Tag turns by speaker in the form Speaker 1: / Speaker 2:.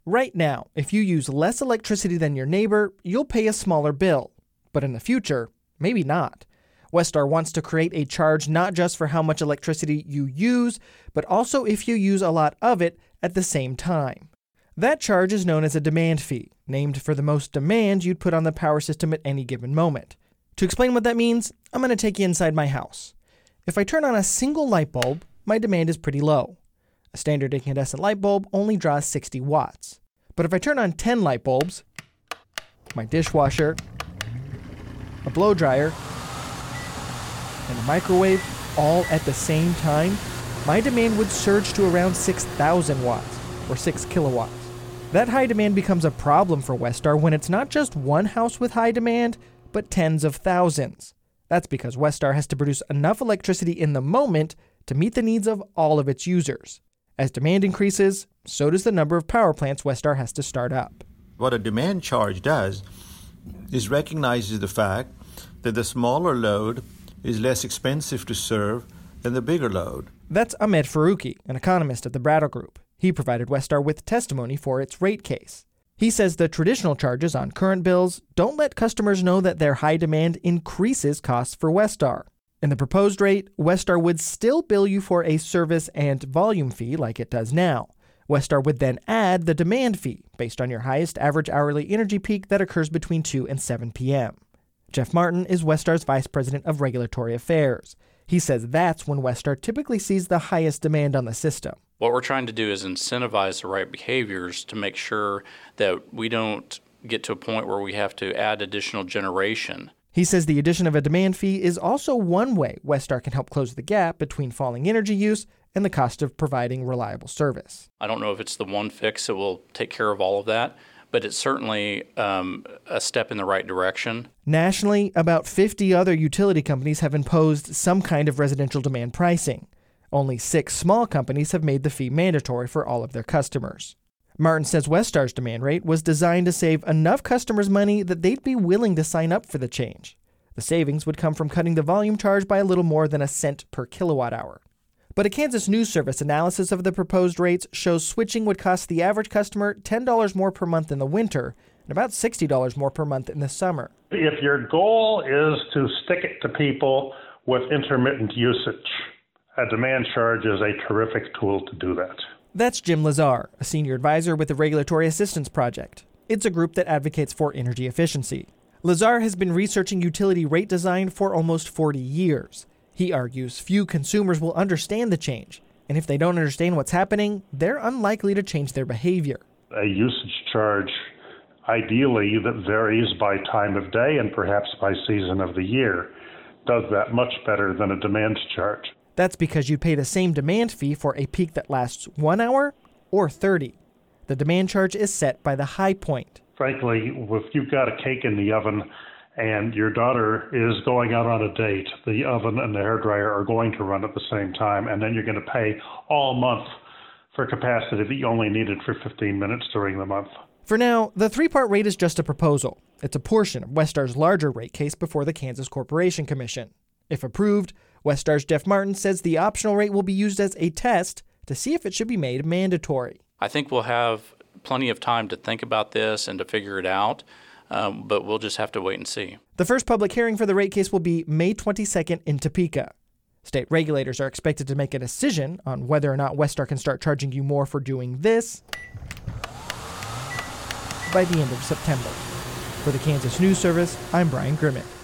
Speaker 1: Right now, if you use less electricity than your neighbor, you'll pay a smaller bill. But in the future, maybe not. Westar wants to create a charge not just for how much electricity you use, but also if you use a lot of it at the same time. That charge is known as a demand fee, named for the most demand you'd put on the power system at any given moment. To explain what that means, I'm going to take you inside my house. If I turn on a single light bulb, my demand is pretty low. A standard incandescent light bulb only draws 60 watts. But if I turn on 10 light bulbs, my dishwasher, a blow dryer, and a microwave all at the same time, my demand would surge to around 6,000 watts, or 6 kilowatts. That high demand becomes a problem for Westar when it's not just one house with high demand, but tens of thousands. That's because Westar has to produce enough electricity in the moment to meet the needs of all of its users. As demand increases, so does the number of power plants Westar has to start up.
Speaker 2: What a demand charge does is recognizes the fact that the smaller load is less expensive to serve than the bigger load.
Speaker 1: That's Ahmed Faruqi, an economist at the Brattle Group. He provided Westar with testimony for its rate case. He says the traditional charges on current bills don't let customers know that their high demand increases costs for Westar. In the proposed rate, Westar would still bill you for a service and volume fee like it does now. Westar would then add the demand fee based on your highest average hourly energy peak that occurs between 2 and 7 p.m. Jeff Martin is Westar's Vice President of Regulatory Affairs. He says that's when Westar typically sees the highest demand on the system.
Speaker 3: What we're trying to do is incentivize the right behaviors to make sure that we don't get to a point where we have to add additional generation.
Speaker 1: He says the addition of a demand fee is also one way Westar can help close the gap between falling energy use and the cost of providing reliable service.
Speaker 3: I don't know if it's the one fix that will take care of all of that, but it's certainly a step in the right direction.
Speaker 1: Nationally, about 50 other utility companies have imposed some kind of residential demand pricing. Only 6 small companies have made the fee mandatory for all of their customers. Martin says Westar's demand rate was designed to save enough customers money that they'd be willing to sign up for the change. The savings would come from cutting the volume charge by a little more than a cent per kilowatt hour. But a Kansas News Service analysis of the proposed rates shows switching would cost the average customer $10 more per month in the winter and about $60 more per month in the summer.
Speaker 4: If your goal is to stick it to people with intermittent usage, a demand charge is a terrific tool to do that.
Speaker 1: That's Jim Lazar, a senior advisor with the Regulatory Assistance Project. It's a group that advocates for energy efficiency. Lazar has been researching utility rate design for almost 40 years. He argues few consumers will understand the change, and if they don't understand what's happening, they're unlikely to change their behavior.
Speaker 4: A usage charge, ideally, that varies by time of day and perhaps by season of the year, does that much better than a demand charge.
Speaker 1: That's because you'd pay the same demand fee for a peak that lasts 1 hour or 30. The demand charge is set by the high point.
Speaker 4: Frankly, if you've got a cake in the oven and your daughter is going out on a date, the oven and the hairdryer are going to run at the same time, and then you're going to pay all month for capacity that you only needed for 15 minutes during the month.
Speaker 1: For now, the 3-part rate is just a proposal. It's a portion of Westar's larger rate case before the Kansas Corporation Commission. If approved, Westar's Jeff Martin says the optional rate will be used as a test to see if it should be made mandatory.
Speaker 3: I think we'll have plenty of time to think about this and to figure it out, but we'll just have to wait and see.
Speaker 1: The first public hearing for the rate case will be May 22nd in Topeka. State regulators are expected to make a decision on whether or not Westar can start charging you more for doing this by the end of September. For the Kansas News Service, I'm Brian Grimmett.